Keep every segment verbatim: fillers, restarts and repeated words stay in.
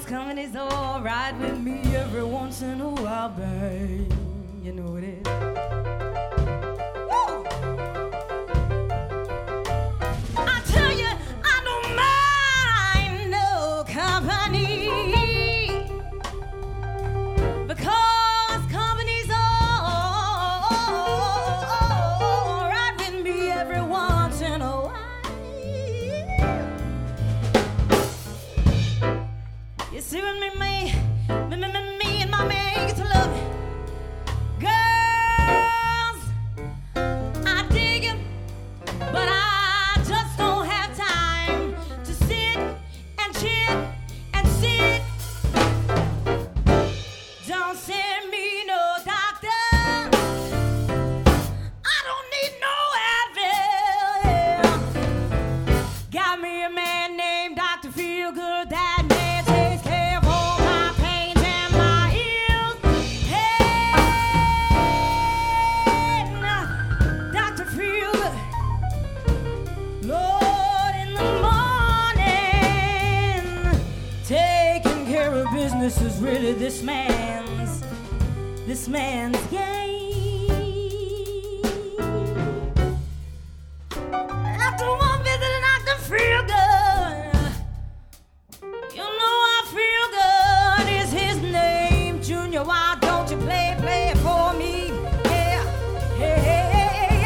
company's alright with me every once in a while, babe. You know it is. Woo! I tell you, I don't mind no company, because company's alright with me every once in a while. You see when me, me, me, me, me and my man get to love it. Girls, I dig him, but I just don't have time to sit and chit and sit. Don't send me no doctor. I don't need no Advil. Yeah. Got me a man named Doctor Feelgood. That man takes care of all my pains and my ills. Hey, Doctor Feelgood. Lord, in the morning, taking care of business is really this man's, this man's game. After one visit, and I can feel good. You know I feel good is his name. Junior, why don't you play, play it for me? Yeah, yeah, yeah, yeah,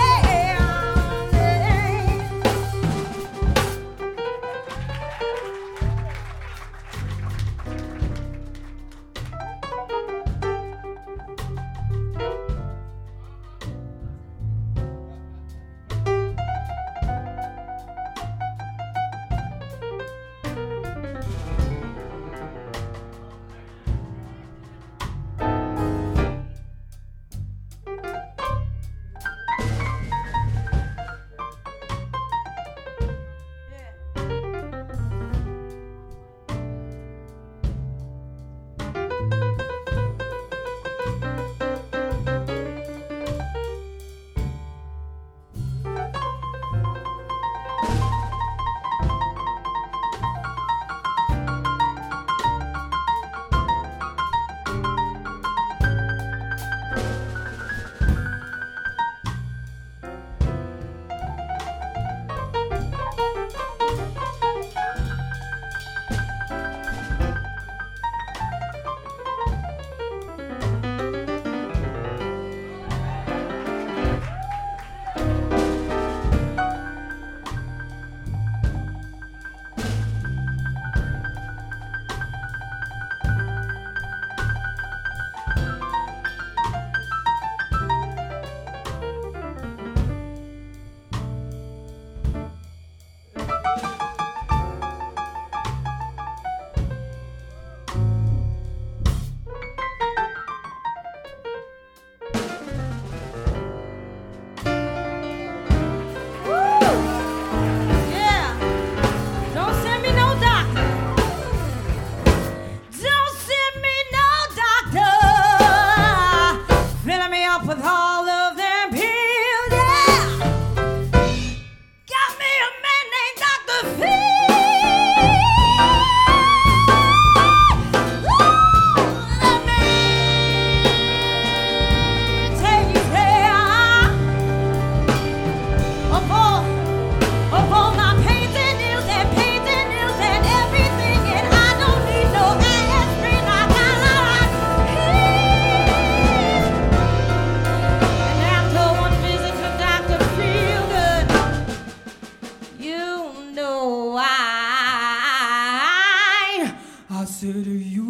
said, you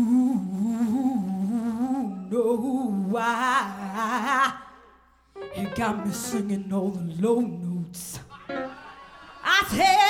know why you got me singing all the low notes. I said,